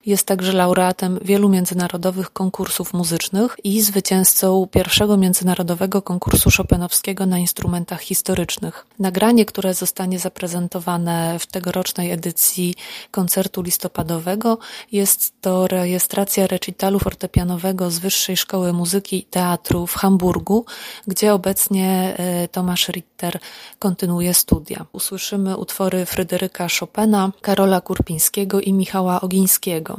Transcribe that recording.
Jest także laureatem wielu międzynarodowych konkursów muzycznych i zwycięzcą pierwszego międzynarodowego konkursu chopinowskiego na instrumentach historycznych. Nagranie, które zostanie zaprezentowane w tegorocznej edycji koncertu listopadowego, jest to rejestracja recitalu fortepianowego z Wyższej Szkoły Muzyki i Teatru w Hamburgu, gdzie obecnie Tomasz Ritter kontynuuje studia. Usłyszymy utwory Fryderyka Chopina, Karola Kurpińskiego i Michała Ogińskiego.